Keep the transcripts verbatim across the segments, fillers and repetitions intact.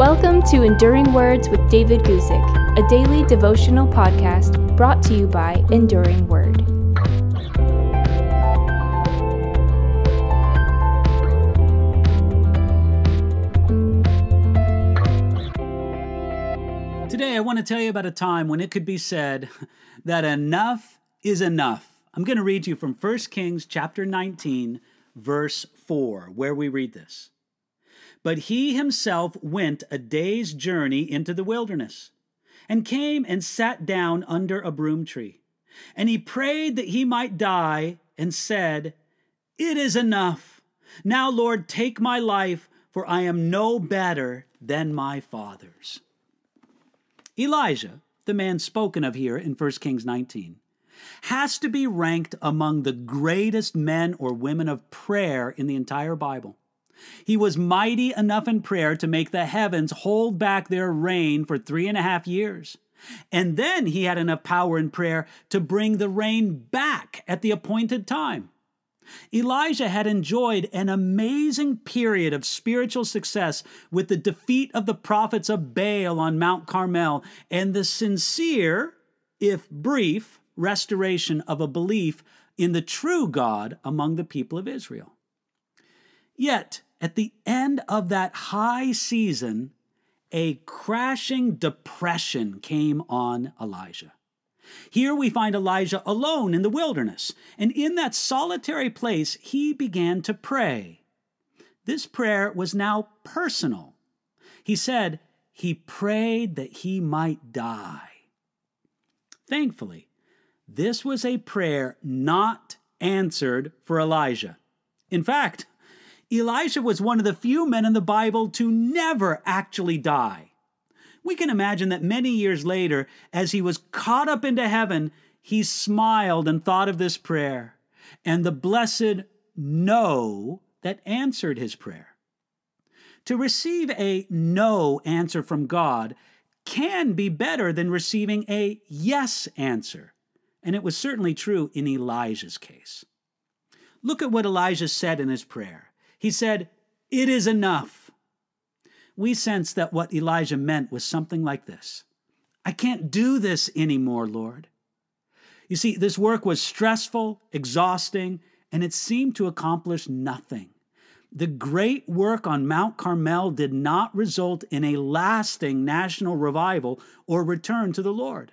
Welcome to Enduring Words with David Guzik, a daily devotional podcast brought to you by Enduring Word. Today, I want to tell you about a time when it could be said that enough is enough. I'm going to read you from First Kings chapter nineteen, verse four, where we read this. But he himself went a day's journey into the wilderness, and came and sat down under a broom tree. And he prayed that he might die, and said, It is enough. Now, Lord, take my life, for I am no better than my fathers. Elijah, the man spoken of here in First Kings nineteen, has to be ranked among the greatest men or women of prayer in the entire Bible. He was mighty enough in prayer to make the heavens hold back their rain for three and a half years. And then he had enough power in prayer to bring the rain back at the appointed time. Elijah had enjoyed an amazing period of spiritual success with the defeat of the prophets of Baal on Mount Carmel and the sincere, if brief, restoration of a belief in the true God among the people of Israel. Yet, at the end of that high season, a crashing depression came on Elijah. Here we find Elijah alone in the wilderness, and in that solitary place, he began to pray. This prayer was now personal. He said he prayed that he might die. Thankfully, this was a prayer not answered for Elijah. In fact, Elijah was one of the few men in the Bible to never actually die. We can imagine that many years later, as he was caught up into heaven, he smiled and thought of this prayer and the blessed no that answered his prayer. To receive a no answer from God can be better than receiving a yes answer, and it was certainly true in Elijah's case. Look at what Elijah said in his prayer. He said, It is enough. We sense that what Elijah meant was something like this. I can't do this anymore, Lord. You see, this work was stressful, exhausting, and it seemed to accomplish nothing. The great work on Mount Carmel did not result in a lasting national revival or return to the Lord.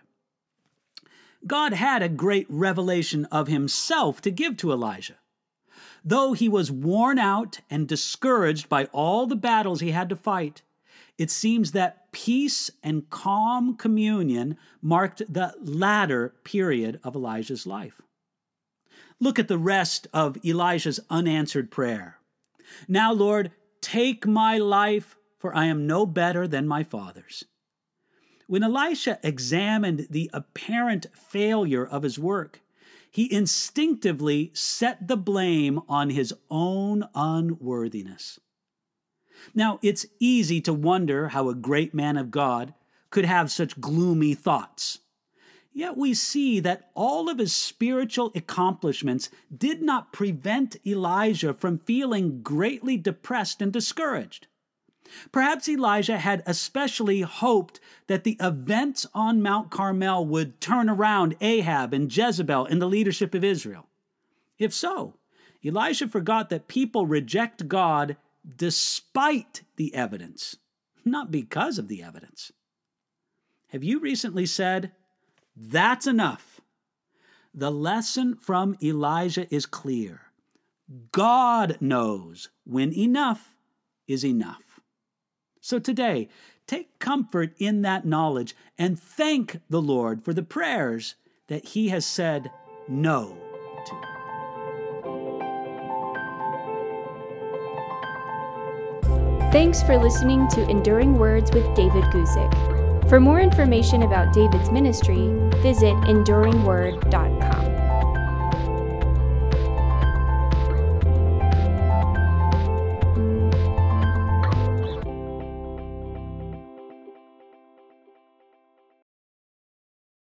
God had a great revelation of himself to give to Elijah. Though he was worn out and discouraged by all the battles he had to fight, it seems that peace and calm communion marked the latter period of Elijah's life. Look at the rest of Elijah's unanswered prayer. Now, Lord, take my life, for I am no better than my fathers. When Elisha examined the apparent failure of his work, he instinctively set the blame on his own unworthiness. Now, it's easy to wonder how a great man of God could have such gloomy thoughts. Yet we see that all of his spiritual accomplishments did not prevent Elijah from feeling greatly depressed and discouraged. Perhaps Elijah had especially hoped that the events on Mount Carmel would turn around Ahab and Jezebel in the leadership of Israel. If so, Elijah forgot that people reject God despite the evidence, not because of the evidence. Have you recently said, That's enough? The lesson from Elijah is clear. God knows when enough is enough. So today, take comfort in that knowledge and thank the Lord for the prayers that he has said no to. Thanks for listening to Enduring Words with David Guzik. For more information about David's ministry, visit enduring word dot org.